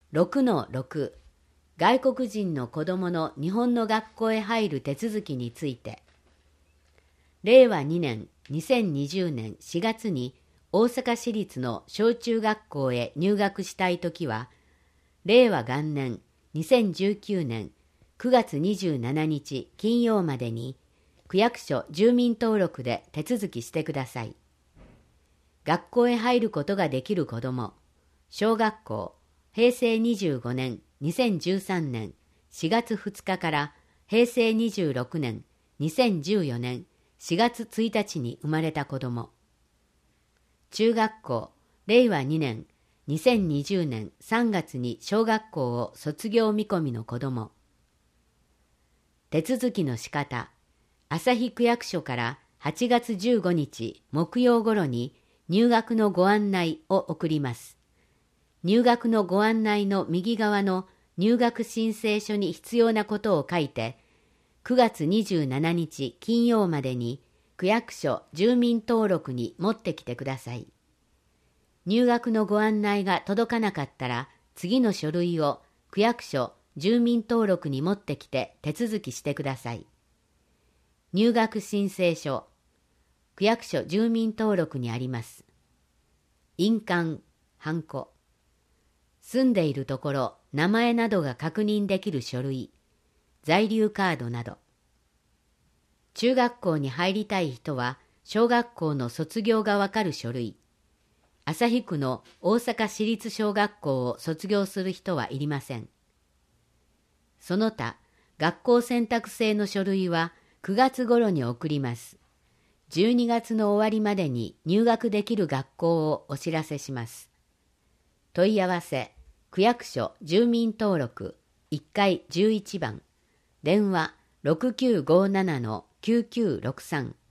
6-6 外国人の子供の日本の学校へ入る手続きについて、令和2年2020年4月に大阪市立の小中学校へ入学したいときは、令和元年2019年9月27日金曜までに区役所住民登録で手続きしてください。学校へ入ることができる子ども、小学校、平成25年2013年4月2日から平成26年2014年4月1日に生まれた子ども、中学校、令和2年2020年3月に小学校を卒業見込みの子ども。手続きの仕方、旭区役所から8月15日木曜頃に入学のご案内を送ります。入学のご案内の右側の入学申請書に必要なことを書いて、9月27日金曜までに区役所住民登録に持ってきてください。入学のご案内が届かなかったら、次の書類を区役所住民登録に持ってきて手続きしてください。入学申請書、区役所住民登録にあります。印鑑、ハンコ、住んでいるところ、名前などが確認できる書類、在留カードなど。中学校に入りたい人は、小学校の卒業がわかる書類。旭区の大阪市立小学校を卒業する人はいりません。その他、学校選択制の書類は9月頃に送ります。12月の終わりまでに入学できる学校をお知らせします。問い合わせ、区役所住民登録1階11番、電話6957-9963